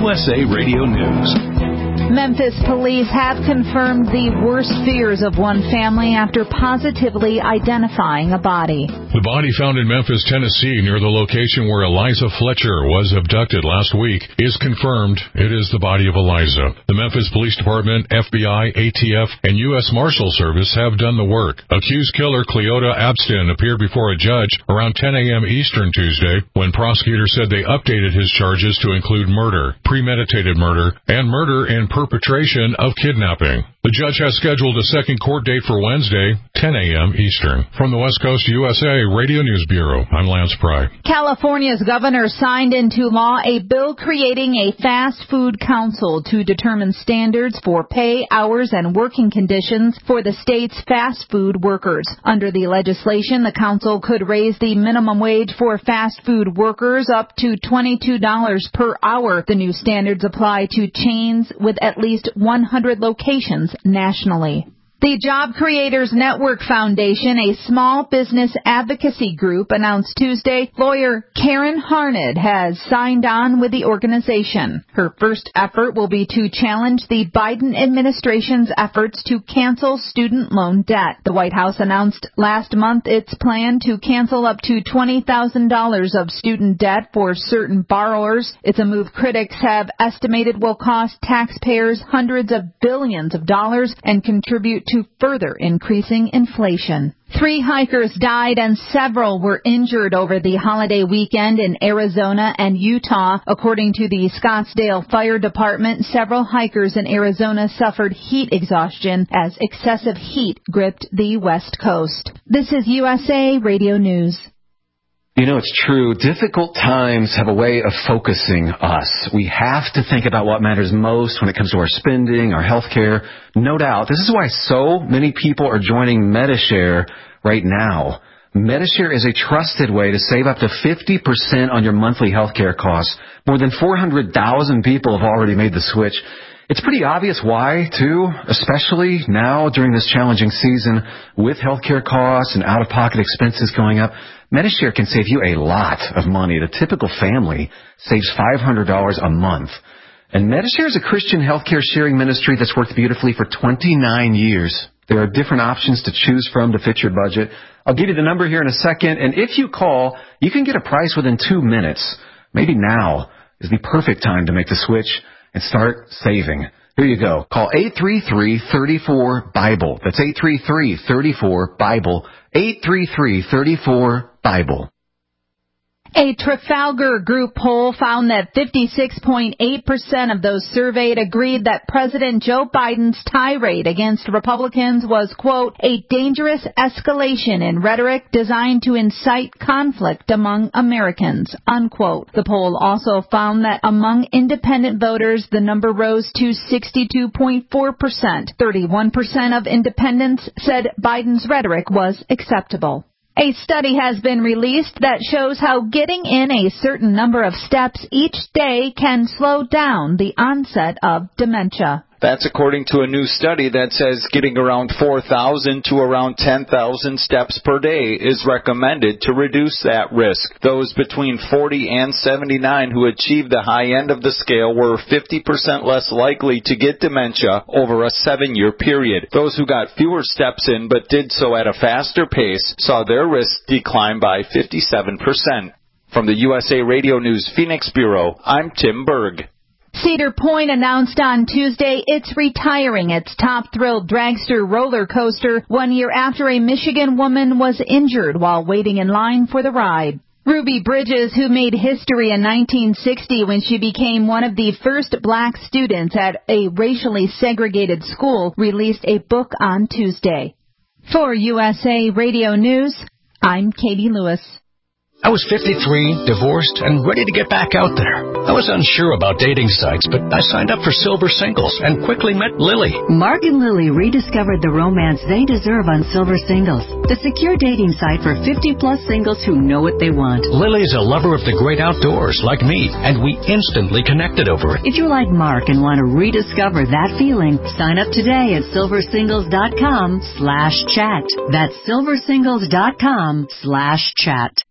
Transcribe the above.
USA Radio News. Memphis police have confirmed the worst fears of one family after positively identifying a body. The body found in Memphis, Tennessee, near the location where Eliza Fletcher was abducted last week, is confirmed it is the body of Eliza. The Memphis Police Department, FBI, ATF, and U.S. Marshal Service have done the work. Accused killer Cleota Abstin appeared before a judge around 10 a.m. Eastern Tuesday when prosecutors said they updated his charges to include murder, premeditated murder, and murder in perpetration of kidnapping. The judge has scheduled a second court date for Wednesday, 10 a.m. Eastern. From the West Coast USA Radio News Bureau, I'm Lance Pry. California's governor signed into law a bill creating a fast food council to determine standards for pay, hours, and working conditions for the state's fast food workers. Under the legislation, the council could raise the minimum wage for fast food workers up to $22 per hour. The new standards apply to chains with at least 100 locations nationally. The Job Creators Network Foundation, a small business advocacy group, announced Tuesday lawyer Karen Harned has signed on with the organization. Her first effort will be to challenge the Biden administration's efforts to cancel student loan debt. The White House announced last month its plan to cancel up to $20,000 of student debt for certain borrowers. It's a move critics have estimated will cost taxpayers hundreds of billions of dollars and contribute to further increasing inflation. 3 hikers died and several were injured over the holiday weekend in Arizona and Utah. According to the Scottsdale Fire Department, several hikers in Arizona suffered heat exhaustion as excessive heat gripped the West Coast. This is USA Radio News. You know, it's true. Difficult times have a way of focusing us. We have to think about what matters most when it comes to our spending, our health care. No doubt. This is why so many people are joining Medi-Share right now. Medi-Share is a trusted way to save up to 50% on your monthly health care costs. More than 400,000 people have already made the switch. It's pretty obvious why, too, especially now during this challenging season with healthcare costs and out-of-pocket expenses going up. Medi-Share can save you a lot of money. The typical family saves $500 a month. And Medi-Share is a Christian healthcare sharing ministry that's worked beautifully for 29 years. There are different options to choose from to fit your budget. I'll give you the number here in a second, and if you call, you can get a price within 2 minutes. Maybe now is the perfect time to make the switch and start saving. Here you go. Call 833-34-BIBLE. That's 833-34-BIBLE. 833-34-BIBLE. A Trafalgar Group poll found that 56.8% of those surveyed agreed that President Joe Biden's tirade against Republicans was, quote, a dangerous escalation in rhetoric designed to incite conflict among Americans, unquote. The poll also found that among independent voters, the number rose to 62.4%. 31% of independents said Biden's rhetoric was acceptable. A study has been released that shows how getting in a certain number of steps each day can slow down the onset of dementia. That's according to a new study that says getting around 4,000 to around 10,000 steps per day is recommended to reduce that risk. Those between 40 and 79 who achieved the high end of the scale were 50% less likely to get dementia over a 7-year period. Those who got fewer steps in but did so at a faster pace saw their risk decline by 57%. From the USA Radio News Phoenix Bureau, I'm Tim Berg. Cedar Point announced on Tuesday it's retiring its Top Thrill Dragster roller coaster 1 year after a Michigan woman was injured while waiting in line for the ride. Ruby Bridges, who made history in 1960 when she became one of the first black students at a racially segregated school, released a book on Tuesday. For USA Radio News, I'm Katie Lewis. I was 53, divorced, and ready to get back out there. I was unsure about dating sites, but I signed up for Silver Singles and quickly met Lily. Mark and Lily rediscovered the romance they deserve on Silver Singles, the secure dating site for 50-plus singles who know what they want. Lily's a lover of the great outdoors, like me, and we instantly connected over it. If you're like Mark and want to rediscover that feeling, sign up today at silversingles.com/chat. That's silversingles.com/chat.